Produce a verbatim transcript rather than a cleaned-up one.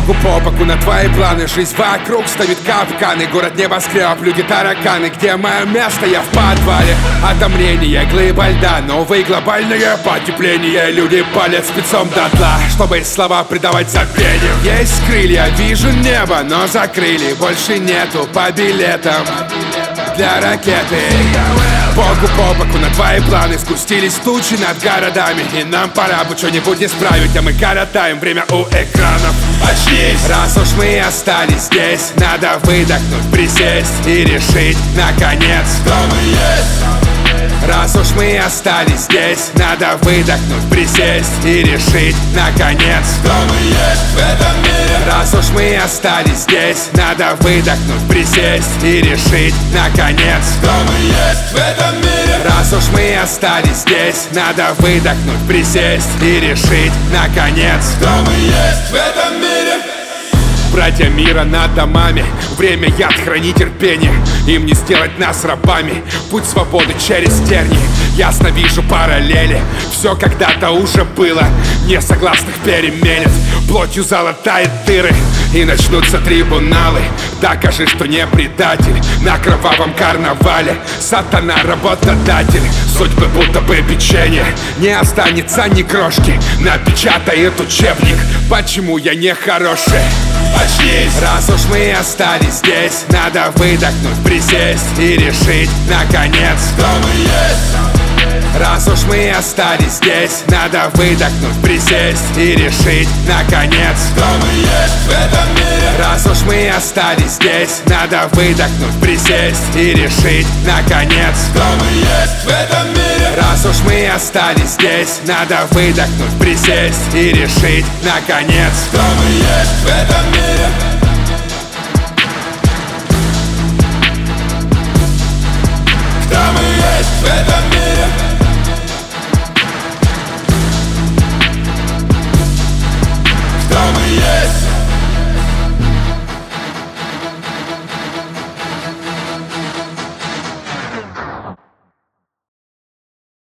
Богу по боку на твои планы. Жизнь вокруг ставит капканы. Город небоскреб, люди тараканы. Где мое место? Я в подвале. Отомление, глыба льда. Новые глобальные потепления. Люди палят спецом дотла, чтобы слова придавать забвению. Есть крылья, вижу небо, но закрыли. Больше нету по билетам для ракеты. Богу по боку на твои планы. Спустились тучи над городами, и нам пора бы что-нибудь исправить. А мы коротаем время у экранов. Очнись! Раз уж мы остались здесь, надо выдохнуть, присесть и решить, наконец, кто мы есть. Раз уж мы остались здесь, надо выдохнуть, присесть и решить, наконец, кто мы есть в этом мире. Раз уж мы остались здесь, надо выдохнуть, присесть и решить, наконец, кто мы есть в этом мире. Раз уж мы остались здесь, надо выдохнуть, присесть и решить, наконец, кто мы есть в этом мире. Братья мира над домами, время яд, храни терпение. Им не сделать нас рабами, путь свободы через тернии. Ясно вижу параллели, все когда-то уже было. Несогласных переменят, плотью залатает дыры. И начнутся трибуналы. Докажи, что не предатель. На кровавом карнавале сатана работодатель. Судьбы будто бы печенье, не останется ни крошки. Напечатает учебник, почему я не хороший. Очнись! Раз уж мы остались здесь, надо выдохнуть, присесть и решить, наконец, кто мы есть. Раз уж мы остались здесь, надо выдохнуть, присесть и решить, наконец, кто мы есть в этом мире. Раз уж мы остались здесь, надо выдохнуть, присесть и решить, наконец, кто мы есть в этом мире. Раз уж мы остались здесь, надо выдохнуть, присесть и решить, наконец, кто мы есть в этом мире. Кто мы